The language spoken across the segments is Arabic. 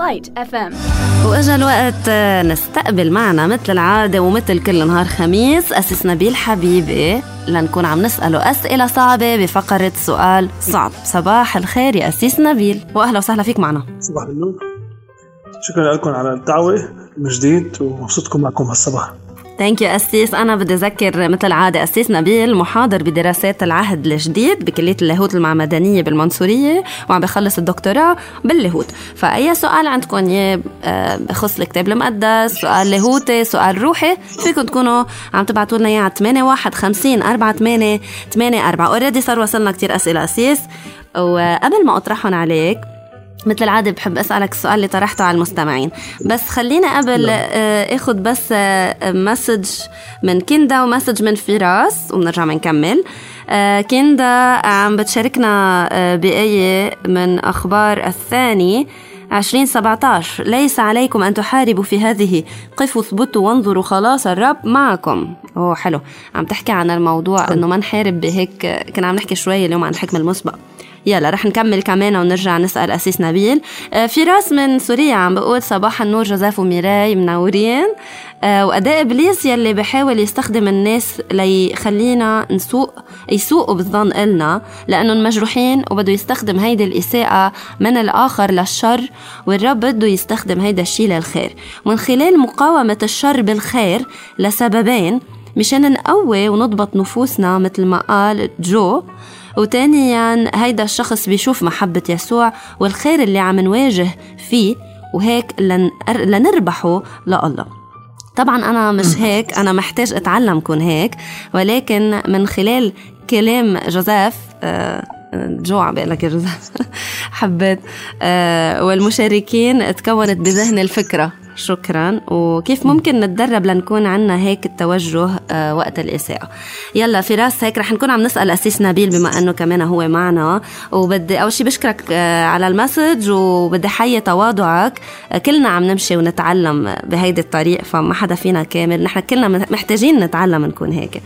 Light FM. وإجا الوقت نستقبل معنا مثل العادة ومثل كل نهار خميس أسيس نبيل حبيبي لنكون عم نسأله أسئلة صعبة بفقرة سؤال صعب. صباح الخير يا أسيس نبيل وأهلا وسهلا فيك معنا. صباح النور، شكرا لكم على الدعوة من جديد ومبسوطكم معكم هالصباح. ثانك يو أسيس. أنا بدي أذكر مثل العادة أسيس نبيل محاضر بدراسات العهد الجديد بكلية اللاهوت المعمدانية بالمنصورية وعم بخلص الدكتوراه باللاهوت. فأي سؤال عندكم بخص الكتاب المقدس، سؤال لاهوتي، سؤال روحي، فيكم تكونوا عم تبعتوا لنا إياه على 81504884. أوريدي صار وصلنا كتير أسئلة أسيس، وقبل ما أطرحهم عليك مثل العادة بحب أسألك السؤال اللي طرحته على المستمعين، بس خلينا قبل أخذ بس مسج من كندا ومسج من فراس ونرجع نكمل. كندا عم بتشاركنا بآية من أخبار الثاني 20:17: ليس عليكم أن تحاربوا في هذه، قفوا ثبتوا وانظروا خلاص الرب معكم. حلو، عم تحكي عن الموضوع أنه ما نحارب بهيك. كنا عم نحكي شوية اليوم عن الحكم المسبق. يلا رح نكمل كمان ونرجع نسأل أسيس نبيل. في راس من سوريا عم بقول صباح النور جوزيف وميراي منورين. وأداء إبليس يلي بحاول يستخدم الناس ليخلينا يسوقوا بالظن إلنا لأنه مجروحين، وبده يستخدم هيدا الإساءة من الآخر للشر، والرب بده يستخدم هيدا الشيء للخير من خلال مقاومة الشر بالخير لسببين: مشان نقوي ونضبط نفوسنا مثل ما قال جو، وتانيا هيدا الشخص بيشوف محبة يسوع والخير اللي عم نواجه فيه، وهيك لنربحه لله. طبعا أنا مش هيك، أنا محتاج أتعلم كون هيك، ولكن من خلال كلام جوزيف جو عم بقول لك يا جوزيف حبيت والمشاركين تكونت بذهن الفكرة. شكرا. وكيف ممكن نتدرب لنكون عنا هيك التوجه وقت الإساءة؟ يلا فراس، هيك رح نكون عم نسأل أسيس نبيل بما أنه كمان هو معنا. وبدي أول شي بشكرك على المسج، وبدي حي تواضعك. كلنا عم نمشي ونتعلم بهيدي الطريق، فما حدا فينا كامل، نحن كلنا محتاجين نتعلم نكون هيك.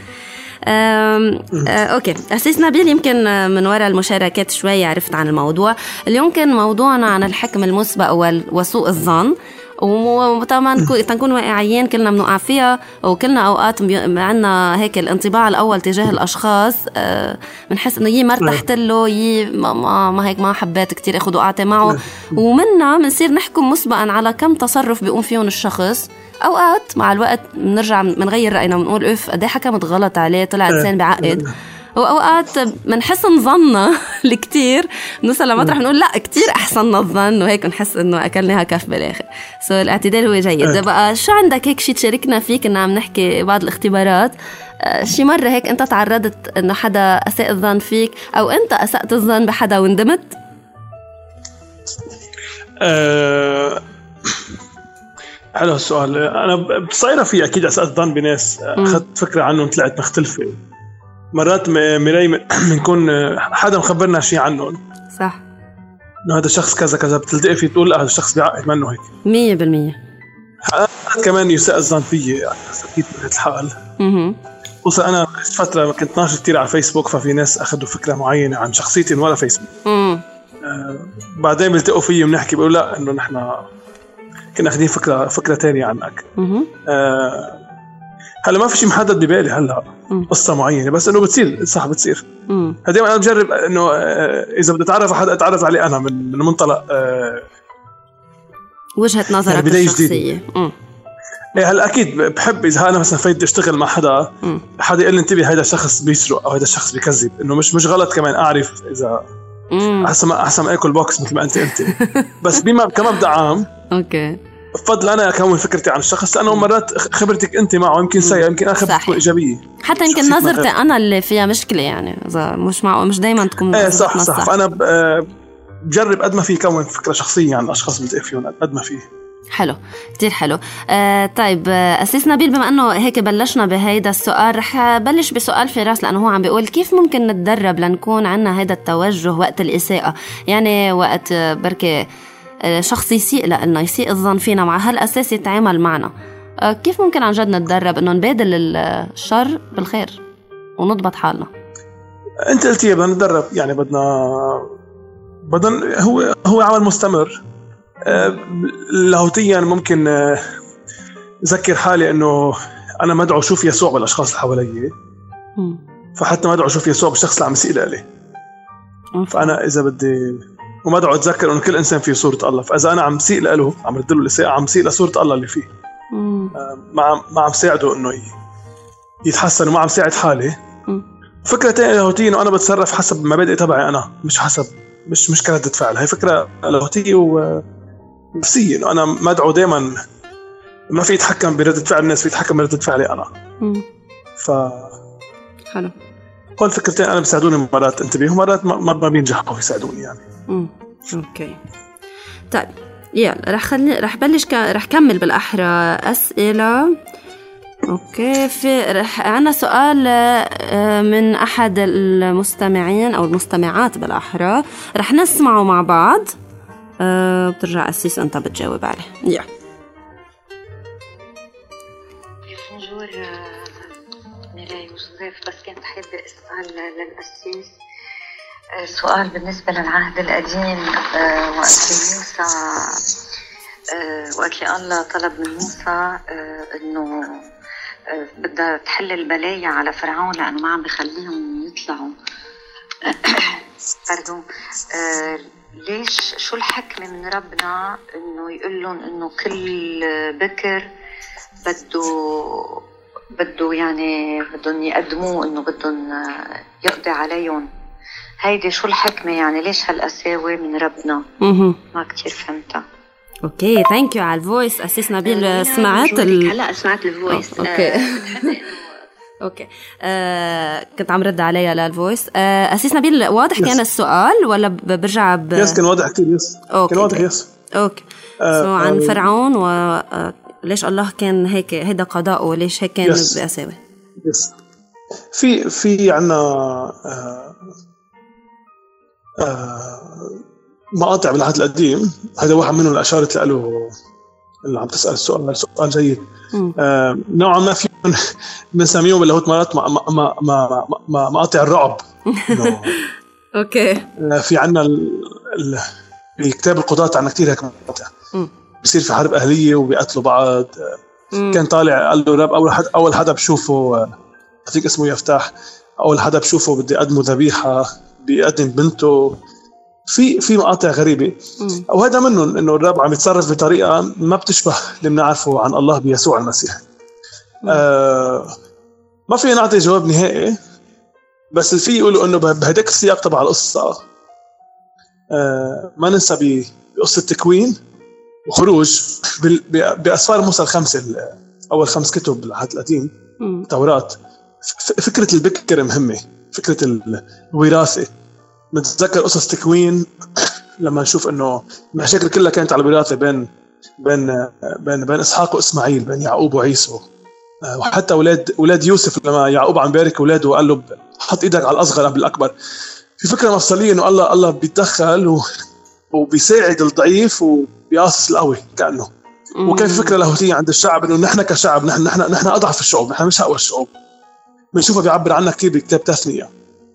أوكي أسيس نبيل، يمكن من وراء المشاركات شوية عرفت عن الموضوع. اليوم كان موضوعنا عن الحكم المسبق وسوء الظن، وطبعا تنكون واقعيين كلنا بنقع فيها، وكلنا أوقات عنا هيك الانطباع الأول تجاه الأشخاص بنحس إنه ما ارتحت له، ما هيك ما حبيت كتير أخذ وقعتي معه، ومنا منصير نحكم مسبقا على كم تصرف بيقوم فيهم الشخص. أوقات مع الوقت بنرجع منغير رأينا ونقول أوف قد ايه حكمت غلط عليه، طلع إنسان بعقد. وأوقات منحس نظننا الكتير نوصل لمطرح نقول لا كتير أحسننا الظن، وهيك نحس إنه أكلناها كف بالآخر. الاعتدال هو جيد. بقى شو عندك هيك شي تشاركنا فيك؟ إن عم نحكي بعض الاختبارات، شي مرة هيك أنت تعرضت إنه حدا أساء الظن فيك، أو أنت أسأت الظن بحدا وندمت؟ حلو السؤال. أنا بصيرة في أكيد أسأت الظن بناس أخذت فكرة عنهم طلعت مختلفة. مرات مراي بنكون حدا مخبرنا شيء عنهم، صح، إنه هذا الشخص كذا كذا، بتلتقي فيه تقول لا هذا الشخص بيعقد منه هيك 100%. كمان يساء الظن فيي يعني أكيد بهذا الحال. خصوصا أنا فترة كنت ناشط كتير على فيسبوك، ففي ناس أخذوا فكرة معينة عن شخصيتي ولا فيسبوك. بعدين بيلتقوا فيي وبنحكي بيقول لا إنه نحن كنا أخذين فكرة تانية عنك. هلا ما في شيء محدد ببالي هلا قصة معينة، بس إنه بتصير صح بتصير. هديما أنا بجرب إنه إذا بدي أتعرف على حدا أتعرف عليه أنا من منطلق وجهة نظرك الشخصية. هلا أكيد بحب إذا أنا مثلا فايت أشتغل مع حدا يقول لي انتبه هذا الشخص بيسرق أو هذا الشخص بيكذب، إنه مش غلط كمان أعرف إذا أحسن ما أكل بوكس مثل ما أنت بس كمبدأ عام. أوكي، بفضل أنا أكون فكرتي عن الشخص، لأنه مرات خبرتك أنت معه يمكن سيئة، يمكن أنا خبرتي تكون إيجابية، حتى يمكن نظرتي أنا اللي فيها مشكلة، يعني إذا مش معه مش دايما تكون صح. فأنا بجرب قد ما فيه كون فكرة شخصية عن الأشخاص اللي فيهم قد ما فيه. حلو، كتير حلو. طيب أسيس نبيل، بما أنه هيك بلشنا بهيدا السؤال، رح بلش بسؤال فراس، لأنه هو عم بيقول كيف ممكن نتدرب لنكون عنا هيدا التوجه وقت الإساءة؟ يعني وقت بركة شخص يسيء لأنه يسيء الظن فينا، مع هالأساس يتعامل معنا، كيف ممكن عن جد نتدرب إنه نبادل الشر بالخير ونضبط حالنا؟ أنت قلتي بدنا نتدرب، يعني بدنا هو عمل مستمر. لاهوتيا ممكن أذكر حالي إنه أنا مدعو أشوف يسوع بالأشخاص اللي حوالي، فحتى مدعو أشوف يسوع بالشخص اللي عم يسيء لي. فأنا إذا بدي ومدعو أتذكر إنه كل إنسان فيه صورة الله، فإذا أنا عم سيء له، عم ردله الإساءة، عم سيء لصورة الله اللي فيه، ما عم ساعده إنه يتحسن، وما عم ساعد حالي. فكرة تانية لاهوتية إنه أنا بتصرف حسب مبادئ تبعي أنا، مش حسب مش كردة فعل. هاي فكرة لاهوتية ونفسية، إنه أنا مدعو دائما ما في يتحكم بردة فعل الناس، في يتحكم بردة فعلي أنا. حلو. هول فكرتين أنا بيساعدوني مرات انتبه، ومرات ما بينجحوا يساعدوني يعني. أوكي طيب يلا رح بلش رح كمل بالأحرى أسئلة. أوكي رح عنا سؤال من أحد المستمعين أو المستمعات بالأحرى، رح نسمعه مع بعض. بترجع أسيس أنت بتجاوب عليه. بونجور ميراي وجوزيف، بس كنت حابة أسأل للأسيس سؤال بالنسبة للعهد القديم. وقت الله طلب من موسى إنه بدها تحل البلايا على فرعون لأنه ما عم بخليهم يطلعوا. pardon. ليش شو الحكمة من ربنا إنه يقول لهم إنه كل بكر بده يعني بدهم يقدموه، إنه بدهم يقضي عليهم؟ هيدي شو الحكمة يعني؟ ليش هالقساوة من ربنا؟ ما كتير فهمتها. اوكي ثانك يو على الفويس. أسيس نبيل سمعت هلا سمعت الفويس. اوكي كنت عم رد عليها للفويس. أسيس نبيل واضح كان السؤال ولا برجع يس كان واضح كتير. يس كان واضح. يس اوكي عن فرعون وليش الله كان هيك، هيدا قضاءه، ليش هيك كان بقساوة. يس في عنا مقاطع بالعهد القديم، هذا واحد منهم اللي أشارت له اللي عم تسأل السؤال جيد. نوعا ما في بنسميهم باللاهوت مرات مقاطع الرعب. اوكي في عنا بكتاب القضاة عنا كتير هيك مقاطع. بصير في حرب أهلية وبيقتلوا بعض. كان طالع قال له رب أول حدا بشوفه أعطيك اسمه يفتح، أول حدا بشوفه بدي أقدمه ذبيحة، بيقدم بنته. في مقاطع غريبة، وهذا منهم إنه الرب عم يتصرف بطريقة ما بتشبه اللي بنعرفه عن الله بيسوع المسيح. ما في نعطي جواب نهائي، بس في يقولوا إنه بهداك السياق تبع القصة ما ننسى بقصة تكوين وخروج بأسفار موسى الخمسة، أول 5 كتب بالعهد القديم التوراة. فكرة البكر مهمة، فكرة الوراثة. نتذكر قصص تكوين لما نشوف انه المشاكل كلها كانت على الوراثه بين اسحاق واسماعيل، بين يعقوب وعيسو. وحتى اولاد يوسف لما يعقوب عم بارك اولاده وقال له حط ايدك على الاصغر قبل الاكبر. في فكره مفصليه انه الله بيتدخل وبيساعد الضعيف وبيقاصص القوي كانه. وكان في فكره لاهوتيه عند الشعب انه نحن كشعب نحن اضعف الشعوب، نحن مش اقوى الشعوب. بنشوفها بيعبر عنها كتير بكتاب تثنية.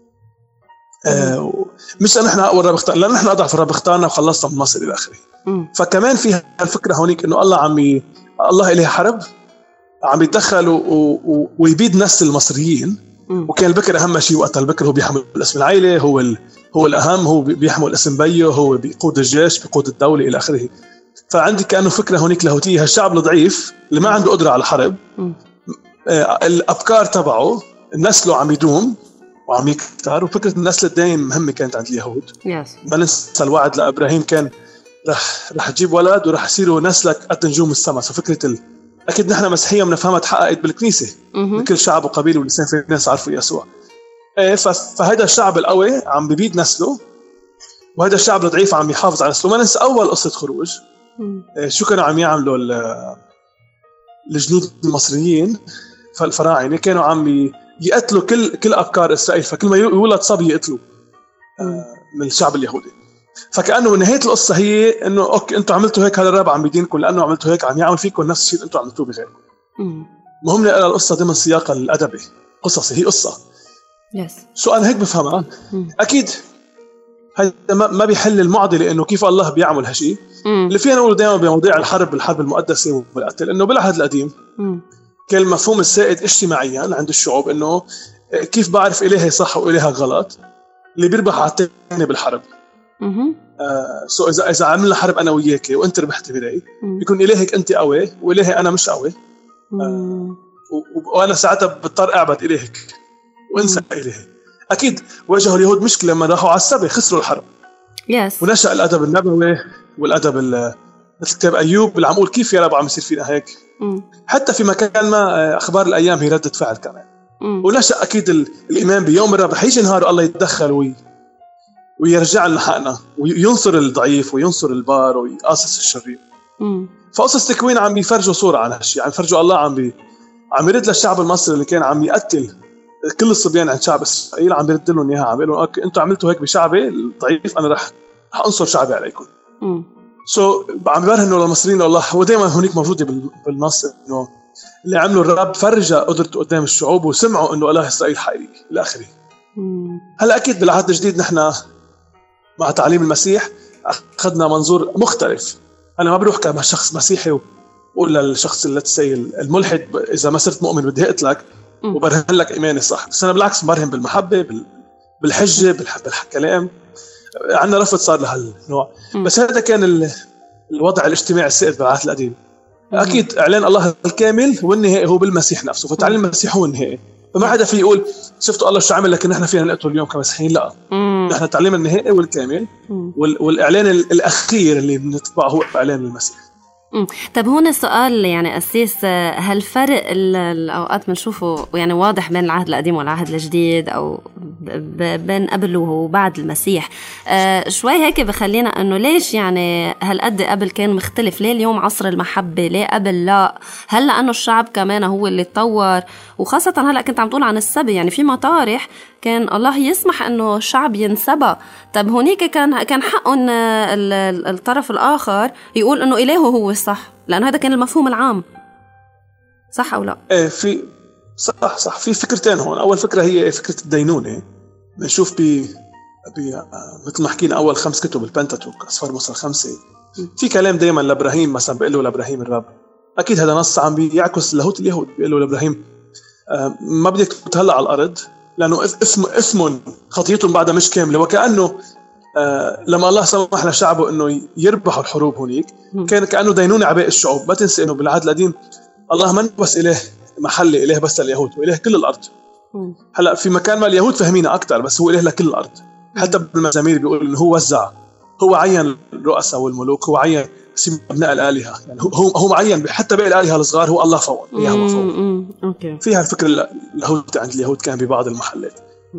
مش نحن أقوى الرب اختار، لأن نحن أضعف الرب اختارنا وخلصنا من مصر إلى آخره. فكمان فيها الفكرة هونيك إنه الله إليه حرب عم يتدخل ويبيد نسل المصريين. وكان البكر أهم شيء وقتها. البكر هو بيحمل اسم العائلة، هو الأهم، هو بيحمل اسم بيه، هو بيقود الجيش، بيقود الدولة إلى آخره. فعندي كأنه فكرة هونيك لاهوتية. هالشعب الضعيف اللي ما عنده قدرة على الحرب، الأبكار تبعه نسله عم يدوم وعم يكتر. وفكرة النسل الدائم مهمة كانت عند اليهود. ما ننسى الوعد لإبراهيم كان رح تجيب ولد ورح يصيروا نسلك قد نجوم السماء. ففكرة أكيد نحن مسيحية بنفهمها تحققت بالكنيسة. بكل شعب وقبيل ولسان في الناس عرفوا يسوع. فهذا الشعب القوي عم ببيد نسله، وهذا الشعب الضعيف عم يحافظ على نسله. ما ننسى أول قصة خروج شو كانوا عم يعملوا الجنود المصريين. فالفراعنة كانوا عم يقتلوا كل أبكار إسرائيل. فكل ما يولد صبي يقتلوا من الشعب اليهودي. فكأنه نهاية القصة هي إنه أوكي أنتوا عملتوا هيك، هذا الرب عم بيدينكم لأنه عملتوا هيك، عم يعمل فيكم نفس الشيء أنتوا عملتوه بغيركم. مهم نقرأ القصة ضمن سياقها الأدبي. قصصي هي قصة. يس. سؤال هيك بفهمها. أكيد هذا ما بيحل المعضله انه كيف الله بيعمل هالشيء. اللي فينا نقول دائما بمواضيع الحرب المقدسه والقتل انه بالعهد القديم كان المفهوم السائد اجتماعيا عند الشعوب انه كيف بعرف الهي صح والهي غلط، اللي بيربح على الثاني بالحرب. سو اذا عملنا حرب انا وياك وانت ربحت برايي بيكون الهك انت قوي والهي انا مش قوي، وانا ساعتها بضطر اعبد الهك وانسى الهي. اكيد واجهوا اليهود مشكله لما راحوا على السبي، خسروا الحرب. ونشأ الادب النبوي والادب مثل كتاب ايوب اللي عم يقول كيف يا رب عم يصير فينا هيك. حتى في مكان ما اخبار الايام هي ردة فعل كمان. ونشأ اكيد الايمان بيوم الرب رح يجي نهار الله يتدخل ويرجع لنا حقنا وينصر الضعيف وينصر البار ويقاصص الشرير. فقصص تكوين عم بيفرجوا صورة عن هالشيء، عم يفرجوا الله عم يرد للشعب المصري اللي كان عم يقتل كل الصبيان عند شعب إسرائيل، عم يرد لهم إياها، عم يقول لهم أوكي أنتوا عملتوا هيك بشعبي الضعيف، أنا رح أنصر شعبي عليكم. عم يبرهن إنه المصريين الله هو دائما هناك موجودة بالنص إنه اللي عملوا الرب فرجة قدرته قدام الشعوب وسمعوا إنه الله إسرائيل حقيقي إلى آخره. هلا أكيد بالعهد الجديد نحن مع تعليم المسيح أخذنا منظور مختلف. أنا ما بروح كشخص مسيحي وقول للشخص الملحد إذا ما صرت مؤمن بدي أقتلك وبرهن لك إيماني صح، بس أنا بالعكس برهن بالمحبة بالحجة بالكلام. عنا رفض صار لهالنوع. بس هذا كان الوضع الاجتماعي السائد بالعهد القديم. أكيد إعلان الله الكامل والنهائي هو بالمسيح نفسه، فتعليم المسيح هو النهائي. فما حدا فيه يقول شفتوا الله شو عمل لكن نحن فينا نقتل اليوم كمسيحيين. لا، نحن تعليم النهائي والكامل والإعلان الأخير اللي بنتبعه هو إعلان المسيح. طب هون السؤال يعني أسيس، هل فرق الأوقات بنشوفه يعني واضح بين العهد القديم والعهد الجديد أو بين قبل وبعد المسيح؟ شوي هيك بخلينا أنه ليش يعني هالقد قبل كان مختلف؟ ليه اليوم عصر المحبة؟ ليه قبل لا؟ هل لأنه الشعب كمان هو اللي تطور؟ وخاصة هلأ كنت عم تقول عن السبي، يعني في مطارح كان الله يسمح أنه الشعب ينسبى. طب هونيك كان حقه أن الطرف الآخر يقول أنه إلهه هو الصح، لأنه هذا كان المفهوم العام، صح أو لا؟ إيه، في صح في فكرتين هون. أول فكرة هي فكرة الدينونة. بنشوف مثل ما حكينا أول 5 كتب البنتاتوك، أسفار موسى 5، في كلام دايما لإبراهيم مثلا بيقول له لإبراهيم الرب، أكيد هذا نص عم بيعكس لاهوت اليهود، بيقول له لإبراهيم ما بدك تهلأ على الأرض لأنه اسم خطيتهم بعدها مش كاملة. وكأنه لما الله سمح لشعبه إنه يربحوا الحروب هنيك كان كأنه دينونة عباء الشعوب. ما تنسي إنه بالعهد القديم الله ما بس إله محلي، إله بس اليهود، وإله كل الأرض. هلأ في مكان ما اليهود فهمينه أكتر، بس هو إله لكل الأرض. حتى بالمزامير بيقول إنه هو وزع، هو عين الرؤساء والملوك، هو عين أبناء الآلهة، يعني هو معين حتى باقي الآلهة الصغار هو الله فوق. فيها الفكرة اللاهوت عند اليهود كان ببعض المحلات.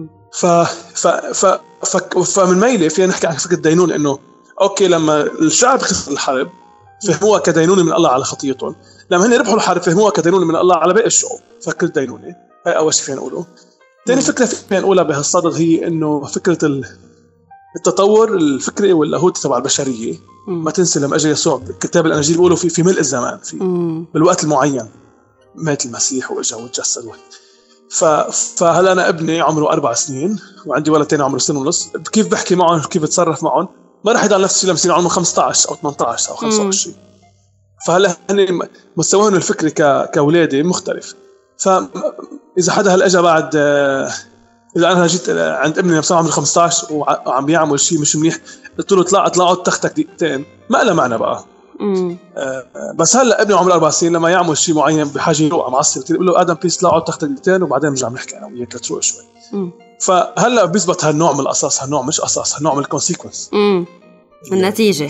فمن ميلة فينا نحكي عن فكرة دينون، إنه أوكي لما الشعب خسر الحرب فهموها كدينونة من الله على خطيتهم، لما هن ربحوا الحرب فهموها كدينونة من الله على باقي الشعوب. فكرة دينونة هاي أول شيء فينا نقوله. تاني فكرة فينا نقولها بهالصدد هي إنه فكرة التطور الفكري واللاهوت تبع البشرية. ما تنسي لما أجى يسوع كتاب الأناجيل بيقولوا في ملء الزمان، في بالوقت المعين مات المسيح وإجا وتجسد. فهلا أنا ابني عمره 4 سنين وعندي ولد تاني عمره 1.5 سنة. كيف بحكي معهم كيف بتصرف معهم ما راح يضل نفس الشيء لما يصير عمره 15 أو 18 أو 25. فهلا هن مستواهم الفكري كأولادي مختلف. فإذا حدا هلا أجا بعد إذا أنا جيت عند ابني مثلا عمره 15 وعم بيعمل شيء مش منيح، قلت له اطلع تختك دقيقتين، ما له معنى بقى. بس هلا ابني عمره 4 سنين لما يعمل شيء معين بحاجه يروح معصب بقول له ادم بليز اطلع تختك دقيقتين وبعدين نرجع نحكي انا وياك تروح شوي. فهلا بيثبت هالنوع من القصص، هالنوع مش قصص، هالنوع من الكونسيكونس، النتيجه.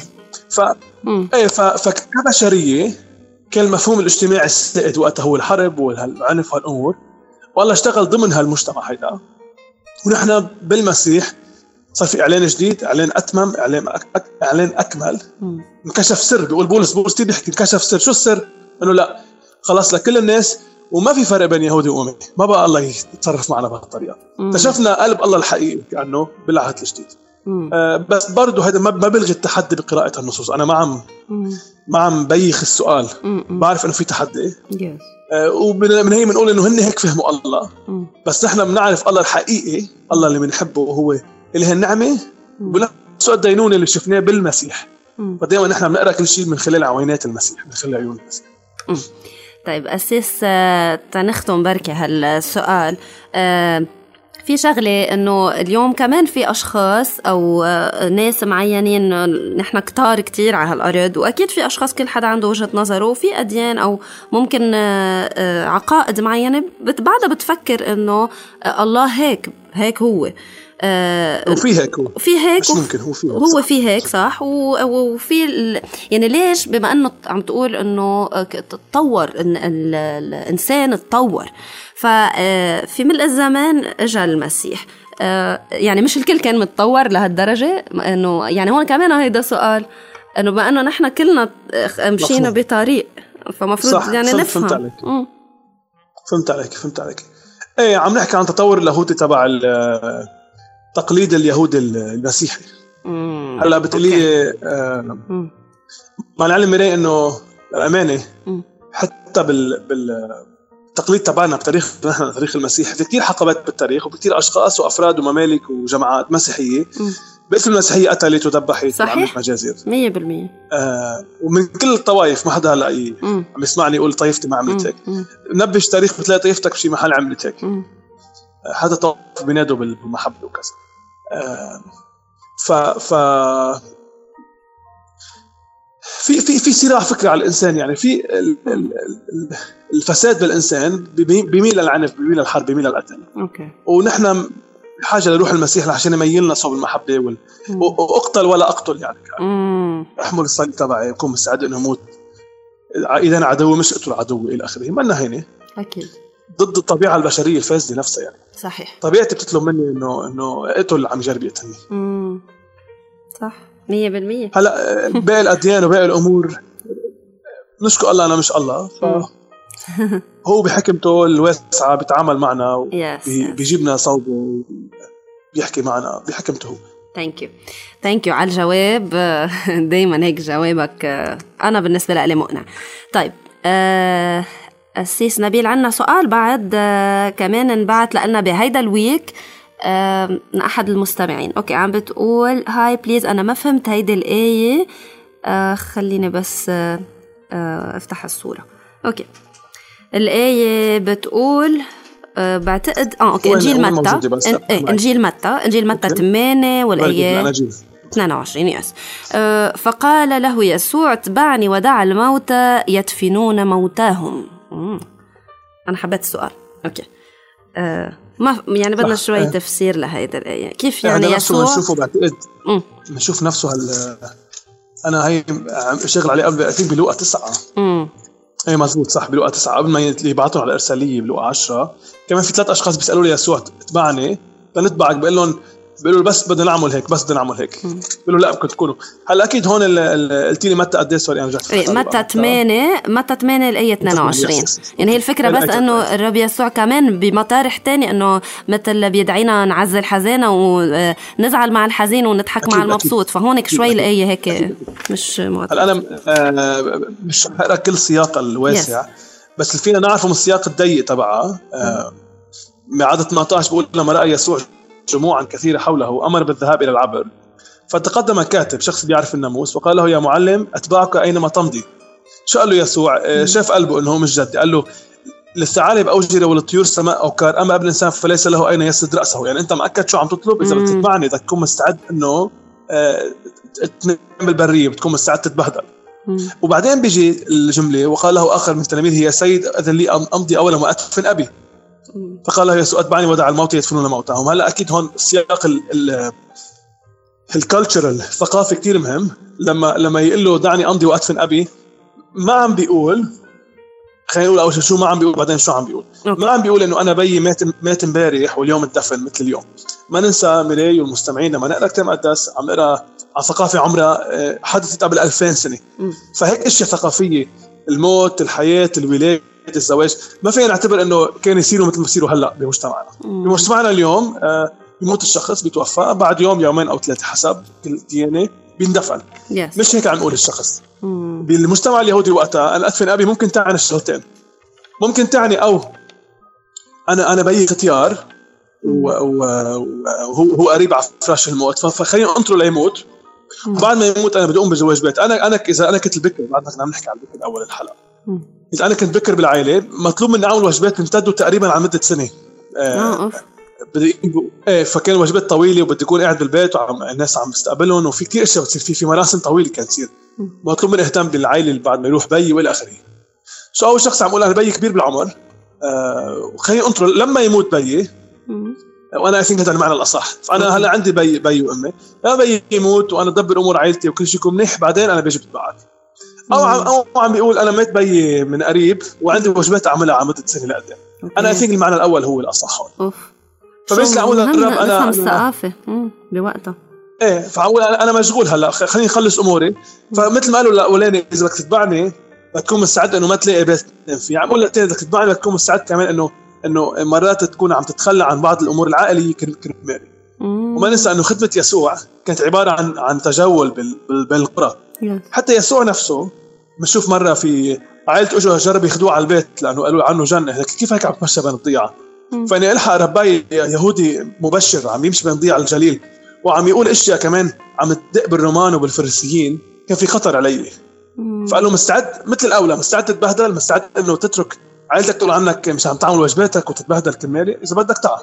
فكبشريه كان المفهوم الاجتماعي السائد وقتها هو الحرب والعنف والامور، والله اشتغل ضمن هالمجتمع هيدا. ونحن بالمسيح صار في إعلان جديد، إعلان أتمم، إعلان أكمل. انكشف سر، بيقول بولس بيحكي انكشف سر. شو السر؟ إنه لا خلاص لكل الناس وما في فرق بين يهودي وأممي، ما بقى الله يتصرف معنا بهالطريقة. اكتشفنا قلب الله الحقيقي كأنه بالعهد الجديد. بس برضه هذا ما بلغي التحدي بقراءة النصوص. أنا ما عم بيخ السؤال، بعرف إنه في تحدي. ومن هي بنقول إنه هن هيك فهموا الله. بس نحن بنعرف الله الحقيقي، الله اللي بنحبه هو إله النعمة بنفسه الدينونة اللي شفناه بالمسيح. فدائما نحن بنقرأ كل شيء من خلال عوينات المسيح، من خلال عيون المسيح. طيب أسيس، تنختم بركة هالسؤال. في شغلة إنه اليوم كمان في أشخاص أو ناس معينين، نحن كتار كتير على هالأرض، وأكيد في أشخاص كل حدا عنده وجهة نظره، وفي أديان أو ممكن عقائد معينة بعدها بتفكر إنه الله هيك هو، وفي هيك هو في هيك مش ممكن هو في هيك صح. وفي يعني ليش بما انه عم تقول انه تطور الانسان تطور، ففي ملء الزمان اجى المسيح، يعني مش الكل كان متطور لهالدرجه، انه يعني هون كمان هيدا سؤال، انه بما انه نحن كلنا مشينا بطريق، فمفروض يعني نفهم. فهمت عليك. ايه عم نحكي عن تطور اللاهوتي تبع تقليد اليهود المسيحي. هلا بتقولي مع العلم مري انه الامانه حتى بالتقليد تبعنا بتاريخ نحن تاريخ المسيح في كثير حقبات بالتاريخ، وكثير اشخاص وافراد وممالك وجماعات مسيحيه باسم المسيحيه قتلت وذبحت وعملت مجازر 100%. ومن كل الطوائف، ما حدا هلا عم يسمعني يقول طائفتي ما عملت هيك. نبش تاريخ بتلاقي طائفتك بشي محل عملت هيك. حتى طائف بينادوا بالمحبه وكذا. في صراع فكري على الانسان، يعني في الفساد بالانسان بيميل للعنف، بيميل للحرب، بيميل للقتل. ونحن بحاجه لروح المسيح عشان يميلنا صوب المحبه واقتل ولا اقتل، يعني احمل الصليب تبعي وكون مستعد انه اموت اذا انا عدو مش اقتل عدو الى اخره. ما لنا هنا اكيد ضد الطبيعه البشريه الفاسده نفسها، يعني صحيح. طبيعتي بتطلب مني انه اقتل عم جرب يقتلني. صح 100%. هلا باقي الاديان وباقي الامور نشكر الله انا مش الله، هو بحكمته الواسعه بيتعامل معنا بيجيبنا صوبه بيحكي معنا بحكمته. ثانك يو على الجواب. دايما هيك جوابك انا بالنسبه لي مقنع. طيب أسيس نبيل، عنا سؤال بعد كمان انبعت لنا بهيدا الويك من أحد المستمعين. أوكي، عم بتقول هاي بليز أنا ما فهمت هيدا الآية، خليني بس افتح الصورة. أوكي، الآية بتقول بعتقد أوكي إنجيل متى 8 والآية 22 يس. فقال له يسوع اتبعني ودع الموتى يدفنون موتاهم. أنا حبيت السؤال. أوكي، ما يعني بدنا شوي تفسير لهيدا الآية. كيف يعني يسوع نشوفه بعتقد نشوف نفسه أنا هاي شغل عليه قبل أكيد بلوقا 9. ايه مزبوط صح، بلوقا 9 قبل ما يبعثون على الإرسالية بلوقا 10 كمان في 3 أشخاص بيسألوا لي يسوع اتبعني لنتبعك، بيقولوا بس بدنا نعمل هيك، بس بدنا نعمل هيك. بيقولوا لا بدكم تكونوا. هلا اكيد هون قلت لي متى قد ايه سوري انا رجعت متى 8 الآية 22. يعني هي الفكرة بس انه الرب يسوع كمان بمطارح تاني انه مثل بيدعينا نعزل حزانة ونزعل مع الحزين ونضحك مع المبسوط. فهونك شوي الآية هيك مش معتقد. هلا انا مش هقرا كل سياق الواسع بس اللي فينا نعرفه من السياق الضيق تبعها. بعدد 18 بقول لما رأى يسوع جموعا كثيرة حوله أمر بالذهاب إلى العبر، فتقدم كاتب شخص بيعرف الناموس وقال له يا معلم أتبعك أينما تمضي. شو قال له يسوع؟ شاف قلبه أنه مش جدي. قال له للثعالب أوجرة وللطيور سماء أوكار، أما ابن الإنسان فليس له أين يسد رأسه. يعني أنت مأكد شو عم تطلب؟ إذا بتتبعني بدك تكون مستعد أنه تنام بالبرية، بتكون مستعد تتبهدل. وبعدين بيجي الجملة وقال له آخر من تلاميذه يا سيد أذن لي أمضي أولا وأدفن أبي. فقال له يسوع اتبعني ودع الموتى يدفنون موتاهم. هلا اكيد هون السياق الكالتشرال الثقافي كتير مهم. لما يقول له دعني امضي وادفن ابي، ما عم بيقول خلينا نقول اول شو ما عم بيقول بعدين شو عم بيقول. ما عم بيقول انه انا بيي مات امبارح واليوم اتدفن مثل اليوم. ما ننسى ميراي والمستمعين لما نقرا كتاب مقدس عم نقرا عن ثقافه عمرها حدثت قبل 2000 سنه. فهيك اشياء ثقافيه، الموت، الحياه، الولاده، الزواج، ما فينا نعتبر انه كان يصيروا مثل ما يصيروا هلا بمجتمعنا. بمجتمعنا اليوم يموت الشخص بيتوفى بعد يوم يومين او 3 حسب الديانه بيندفن. مش هيك عم نقول الشخص. بالمجتمع اليهودي وقتها انا ادفن ابي ممكن تعني الشغلتين. ممكن تعني او انا بيي ختيار وهو قريب على فراش الموت، فخلينا انطره ليموت. وبعد ما يموت انا بدي اقوم بالواجبات. انا اذا انا كنت البكر، بعد ما كنا عم نحكي عن البكر اول الحلقه، اذا انا كنت بكر بالعائله مطلوب مني اعمل واجبات بيمتدوا تقريبا على مده سنه. بدي فكان واجبات طويله، وبدي اكون قاعد بالبيت وعم الناس عم بستقبلهم، وفي كثير اشياء بتصير في مراسم طويله كانت تصير. مطلوب مني اهتم بالعائله اللي بعد ما يروح بيي والى اخره. اول شخص عم اقول انا بيي كبير بالعمر، وخليني انطر لما يموت بيي، وانا اثنين هذا المعنى الاصح. فانا هلا عندي بي وامي، لما بي يموت وانا ادبر امور عائلتي وكل شيء يكون منيح، بعدين انا بيجي بتبعت. او عم بيقول انا ميت بي من قريب وعندي واجبات اعملها على مده سنه لقدام. انا اثنين المعنى الاول هو الاصح هون. فبس اقول للرب انا الثقافه بوقتها فاقول انا مشغول هلا، خليني اخلص اموري. فمثل ما قالوا الاولاني اذا بدك تتبعني بتكون مستعد انه ما تلاقي بيت في، عم اقول لك اذا بدك تتبعني بتكون مستعد كمان انه مرات تكون عم تتخلى عن بعض الامور العائليه كرمالي. وما ننسى انه خدمه يسوع كانت عباره عن تجول بالقرى. حتى يسوع نفسه بنشوف مره في عائله اجوا جرب ياخذوه على البيت لانه قالوا عنه جنه، كيف هيك عم تمشى بين الضيعه؟ فاني الحق رباي يهودي مبشر عم يمشي بين ضيعه الجليل وعم يقول اشياء كمان عم تدق بالرومان وبالفريسيين، كان في خطر علي. فقال له مستعد مثل الاولى، مستعد تتبهدل، مستعد انه تترك عائلتك تقول عنك مش عم تعمل واجباتك وتتبهدل كرمالي، اذا بدك تعال.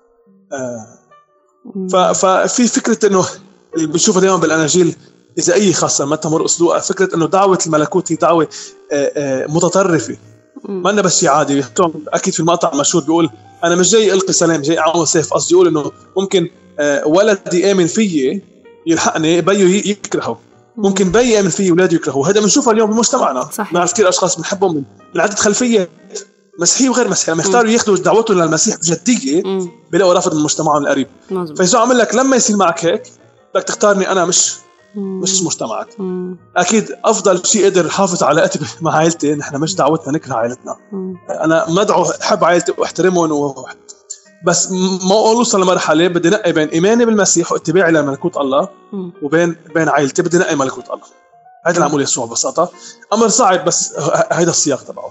ففي فكره انه اللي بنشوفها دائما بالاناجيل اذا اي خاصه متى مرقس لوقا، فكره انه دعوه الملكوت هي دعوه متطرفه، ما أنا بس عادي. اكيد في المقطع المشهور بيقول انا مش جاي القي سلام، جاي اعمل سيف. قصدي يقول انه ممكن ولدي امن فيي يلحقني، بيه يكرهه، ممكن بي يامن فيه ولاده يكرهوه. هذا بنشوفه اليوم بمجتمعنا. نعرف كثير اشخاص بنحبهم من عده خلفيه مسيحيه وغير مسيحيه، لما يختاروا ياخذوا دعوتهم للمسيح بجديه بيلاقوا رفض من مجتمعهم القريب. فيسوع عمل لك لما يصير معك هيك بدك تختارني انا، مش مجتمعك. اكيد افضل شيء قدر حافظ على علاقتي مع عائلتي، نحن مش دعوتنا نكره عائلتنا. انا مدعو احب عائلتي واحترمهم بس ما اوصل لمرحله بدي نقي بين ايماني بالمسيح واتباعي لملكوت الله وبين عائلتي، بدي نقي ملكوت الله. هذا اللي عمله يسوع ببساطه. امر صعب بس هذا السياق تبعه.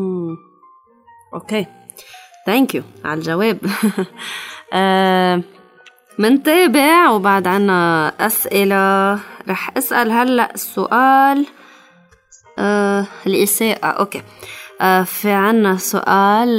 اوكي، ثانك يو على الجواب. منتابع وبعد عنا أسئلة. رح أسأل هلأ السؤال الإساءة. أوكي، في عنا سؤال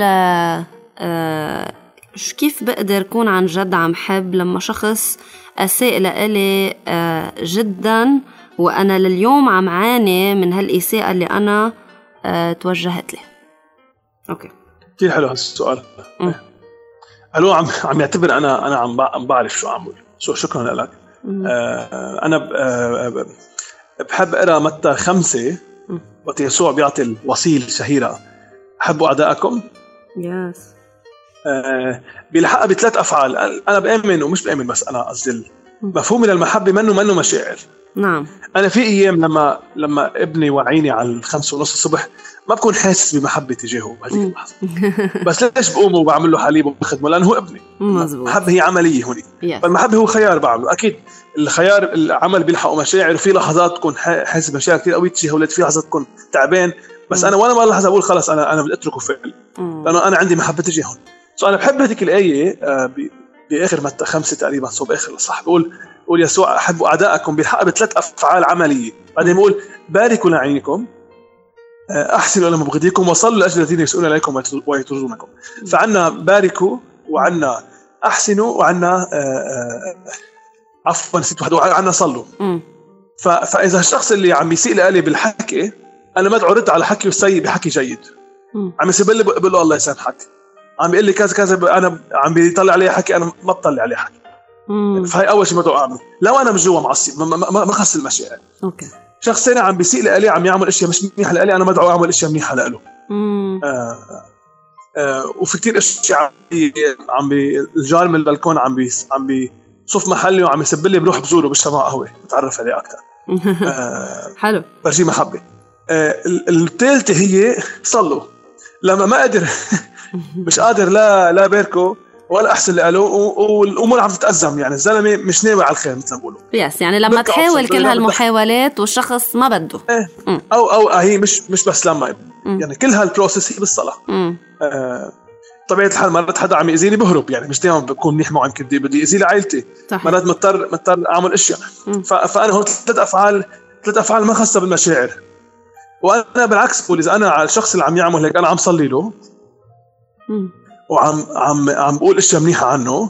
كيف بقدر أكون عن جد عم حب لما شخص أساء لإلي جدا وأنا لليوم عم عاني من هالإساءة اللي أنا توجهت له. أوكي، كثير حلو هالسؤال. هلو عم يعتبر انا عم بعرف شو اعمل. شكرا لك. انا بحب اقرا متى 5 وقت يسوع بيعطي الوصيه الشهيره حبوا اعداءكم. يس. بيلحقها بثلاث افعال. انا بامن ومش بامن، بس انا قصدي مفهومي للمحبه منه مشاعر. نعم. انا في ايام لما ابني وعيني على 5:30 الصبح ما بكون حاسس بمحبه تجاهه بهذيك اللحظه. بس ليش بقوم وبعمل له حليب وبخدمه؟ لانه هو ابني. المحبه هي عمليه هوني. فالمحبه هو خيار بعمله. اكيد الخيار العمل بيلحقه مشاعر، وفي لحظات تكون حاسس بمشاعر كثير قوي تجاه اولاد، في لحظات تكون تعبان، بس انا وانا ما لحظه اقول خلص انا بدي اتركه فعل، لانه انا عندي محبه تجاههم. انا بحب هذيك الايه باخر متى 5 تقريبا، صوب اخر الصح، بقول يسوع احبوا اعداءكم، بيلحق بثلاث افعال عمليه. بعدين بقول باركوا لعينكم، احسنوا الى مبغضيكم، وصلوا لاجل الذين يسؤون عليكم ويطردونكم. فعنا باركوا وعنا احسنوا وعنا عفوا نسيت واحد، وعنا صلوا. فاذا الشخص اللي عم يسيء لي بالحكي انا ما ادعو رد على حكيه السيء بحكي جيد. عم يسيب لي بقول له الله يسامحك، عم بيقول لي كذا كذا، انا عم بيطلع علي حكي انا ما بطلع عليه حكي. فهي اول شيء بدو اعمل لو انا مش جوا معصب، ما خص المشاعر. اوكي. شخص ثاني عم بيسيء لي، عم يعمل اشياء مش منيحه لي، انا ما بدعو اعمل اشياء منيحه له. وفي كتير اشياء عم الجار من البلكون عم بيصف محلي وعم يسب لي، بروح بزوره بشرب معه قهوه بتعرف عليه اكثر. حلو، برجي محبه. الثالثه هي صلوا. لما ما قدر مش قادر لا باركه ولا احسن اللي قالوا، والامور عم تتأزم، يعني الزلمه مش ناوي على الخير مثل ما بيقولوا. يس، يعني لما تحاول كل هالمحاولات والشخص ما بده. او هي مش بس لما يعني كل هالبروسيس هي بالصلاه. طبيعة الحال مرات حدا عم يأذيني بهرب، يعني مش دائما بكون منيح معه، يمكن بدي يأذي عائلتي، مرات مضطر أعمل أشياء. فأنا هون ثلاث أفعال ما خاصة بالمشاعر. وأنا بالعكس بقول إذا أنا على الشخص اللي عم يعمل هيك أنا عم صلي له وعم بقول أشياء منيحة عنه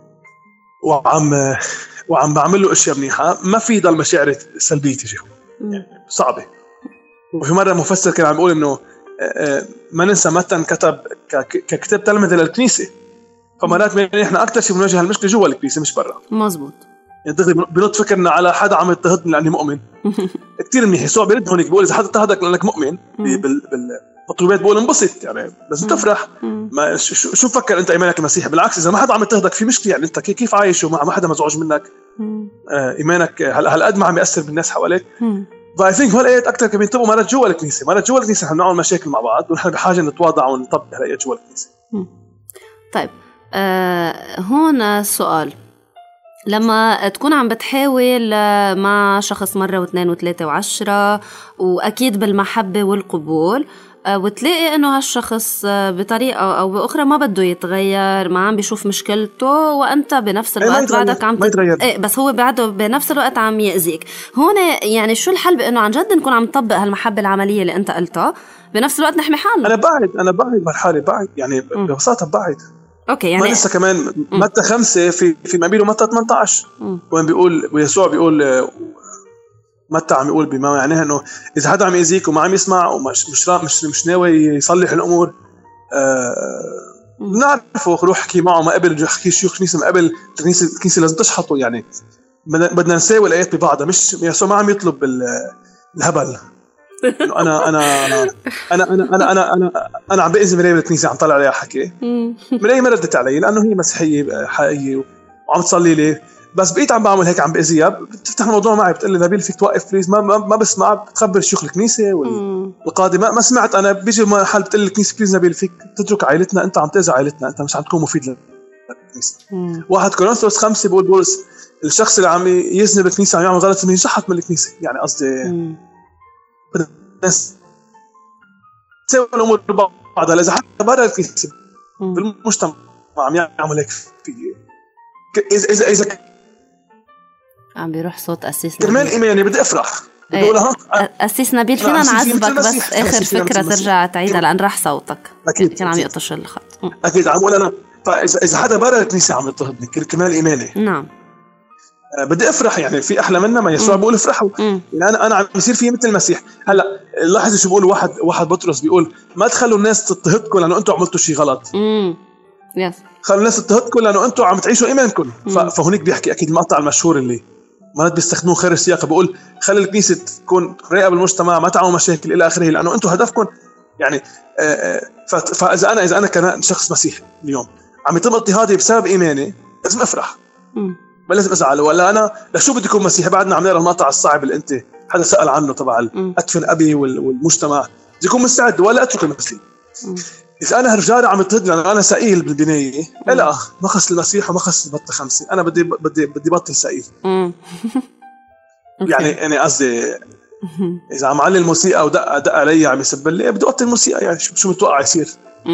وعم بعمل له أشياء منيحة، ما في ضل مشاعر سلبية تجيه، يعني صعبة. وفي مرة مفسر كان عم يقول إنه ما ننسى متى كتب ككتاب تلمذة للكنيسة، فمرات إحنا أكتر شيء بنواجه المشكلة جوا الكنيسة مش برا. مظبوط. يعني دغري بنط فكرنا على حدا عم يضطهدني لأني مؤمن. كتير منيح يسوع بيرد هونيك بيقول إذا حدا اضطهدك لأنك مؤمن بالمطلوبات بقول انبسط، يعني لازم تفرح. ما شو فكر أنت إيمانك المسيحي؟ بالعكس إذا ما حدا عم يضطهدك في مشكلة، يعني أنت كيف عايش وما حدا مزعوج منك، إيمانك هالقد ما عم يأثر بالناس حواليك. فاي ثينك هالآيات أكتر كمان تبقوا مرات جوا الكنيسة، نحن نعمل مشاكل مع بعض ونحن بحاجة نتواضع ونطبق هالآيات جوا الكنيسة. طيب هون السؤال، لما تكون عم بتحاول مع شخص مرة واثنين وثلاثة وعشرة وأكيد بالمحبة والقبول، وتلاقي إنه هالشخص بطريقة أو بأخرى ما بده يتغير، ما عم بيشوف مشكلته، وأنت بنفس الوقت بعدك عم بس هو بعده بنفس الوقت عم يأذيك. هون يعني شو الحل بإنه عن جد نكون عم نطبق هالمحبة العملية اللي أنت قلتها بنفس الوقت نحمي حالنا؟ أنا بعد بالحالة بعد، يعني ببساطة بعد. اوكي يعني ما لسه كمان متى 5 في مبيله متى 18 وين بيقول ويسوع بيقول متى عم يقول بما معناه انه اذا حدا عم يأذيك وما عم يسمع ومش ناوي يصلح الامور بنعرفه روح احكي معه، ما قبل احكي شيوخ كنيسه، ما قبل الكنيسه لازم تشحطه. يعني بدنا نساوي الايات ببعضها، مش يسوع ما عم يطلب الهبل. انا انا انا انا انا انا انا انا عم بأذي مرايه بالكنيسه، عم طلع عليها حكي مرايه ما ردت علي لانه هي مسيحيه حقيقيه وعم تصلي لي، بس بقيت عم بعمل هيك عم بأذيها. بتفتح الموضوع معي بتقول لي نبيل فيك توقف بليز، ما بسمع. بتخبر شيوخ الكنيسه والقاضي ما سمعت. انا بيجي محل بتقول لي الكنيسه بليز نبيل فيك تترك عائلتنا، انت عم تأذي عائلتنا، انت مش عم تكون مفيد للكنيسه. 1 كورنثوس 5 بيقول بولس الشخص اللي عم يزني بالكنيسه عم يعمل غلط انه يشحط من الكنيسه. يعني قصدي الناس تسوي الأمور بعضها. إذا حتى برا الكنيسة بالمجتمع عم يعمل هيك إذا عم بيروح صوت أسيس كرمال إيماني بدي أفرح. أسيس نبيل فينا نعذبك بس آخر فكرة ترجع تعيدها لأن راح صوتك. أكيد كان عم يقطش الخط. أكيد عم أقول أنا فإذا حدا برا الكنيسة عم يضطهدني كرمال إيماني نعم بدي افرح. يعني في احلى منها ما يسوع بيقول افرحوا. يعني انا عم يصير في مثل المسيح. هلا لاحظوا شو بيقول واحد بطرس بيقول ما تخلوا الناس تضطهدكم لانه انتم عملتوا شيء غلط. يس خلوا الناس تضطهدكم لانه انتم عم تعيشوا ايمانكم. فهونيك بيحكي اكيد المقطع المشهور اللي مرات بيستخدموه خير السياق، بيقول خلي الكنيسه تكون راقه بالمجتمع، ما تعملوا مشاكل الى اخره لانه انتم هدفكم. يعني فاذا انا كان شخص مسيحي اليوم عم يتم اضطهادي بسبب ايماني لازم افرح. ما لازم ازعل. ولا انا لشو بدي اكون مسيحي؟ بعدنا عم نقرا المقطع الصعب اللي انت حدا سأل عنه تبع ادفن ابي والمجتمع. بدي اكون مستعد ولا اترك المسيح. اذا انا رجال عم يضطهدني لانه انا سئيل بالبنايه، لا ما خص المسيح وما خص متى 5. انا بدي بطل سئيل. يعني قصدي اذا عم علي الموسيقى ودق علي عم يسب لي بدي اقطع الموسيقى. يعني شو متوقع يصير؟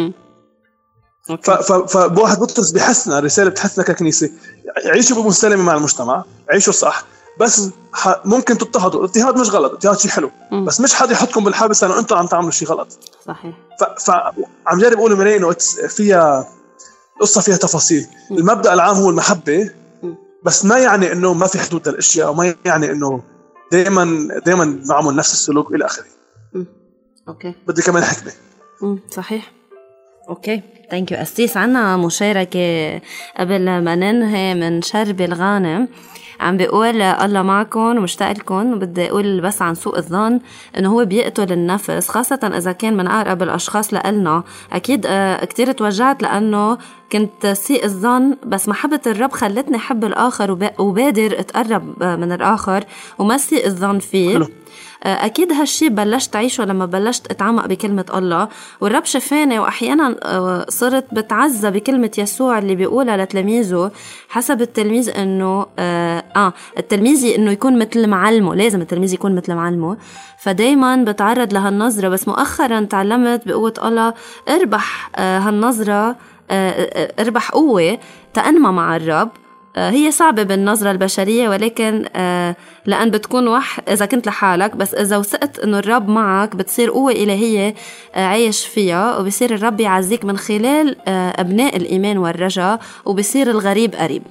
فواحد بطرس بحثنا رسالة بتحثنا ككنيسة عيشوا بمسالمة مع المجتمع، عيشوا صح، بس ممكن تضطهدوا. الاضطهاد مش غلط، الاضطهاد شيء حلو، بس مش حد يحطكم بالحبس لأنه أنتم عم تعملوا شيء غلط. صحيح. فعم جارب أقول مريء إنه فيها قصة فيها تفاصيل. المبدأ العام هو المحبة، بس ما يعني إنه ما في حدود للأشياء، وما يعني إنه دائما نعمل نفس السلوك إلى آخره. أوكي. بدي كمان حكمة. صحيح. اوكي ثانك يو أسيس. عنا مشاركة قبل ما ننهي من شرب الغانم، عم بيقول الله معكم ومشتاق لكم، وبدي اقول بس عن سوء الظن انه هو بيقتل النفس، خاصة اذا كان من اقرب الاشخاص لنا. اكيد كتير توجعت لانه كنت سيء الظن، بس محبة الرب خلتني احب الاخر وبادر اتقرب من الاخر وما سيء الظن فيه. أكيد هالشي بلشت أعيشه لما بلشت أتعمق بكلمة الله، والرب شفاني. وأحيانا صرت بتعزى بكلمة يسوع اللي بيقولها لتلاميذه حسب التلميذ إنه التلميذ إنه يكون مثل معلمه، لازم التلميذ يكون مثل معلمه. فدايما بتعرض لهالنظرة، بس مؤخرا تعلمت بقوة الله اربح هالنظرة اربح قوة تأنمى مع الرب. هي صعبة بالنظرة البشرية، ولكن لأن بتكون إذا كنت لحالك، بس إذا وثقت إنه الرب معك بتصير قوة إلهية عايش فيها، وبصير الرب يعزيك من خلال أبناء الإيمان والرجاء، وبصير الغريب قريب.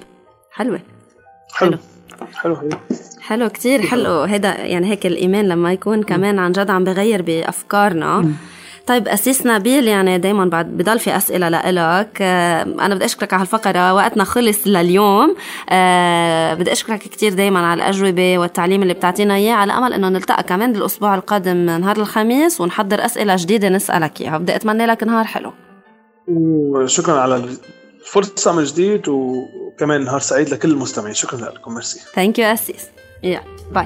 حلو كتير حلو. هذا يعني هيك الإيمان لما يكون كمان عن جد عم بغير بأفكارنا. طيب أسيس نبيل، يعني دايما بعد بضل في أسئلة لإلك. أنا بدي أشكرك على هالفقرة، وقتنا خلص لليوم. بدي أشكرك كتير دايما على الأجوبة والتعليم اللي بتعطينا إياه، على أمل أنه نلتقى كمان الأسبوع القادم نهار الخميس ونحضر أسئلة جديدة نسألك إياها. بدي أتمنى لك نهار حلو، وشكرا على الفرصة من جديد، وكمان نهار سعيد لكل المستمعين. شكرا لكم. ميرسي. ثانك يو أسيس. باي.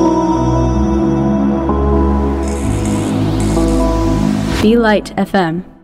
Be Light FM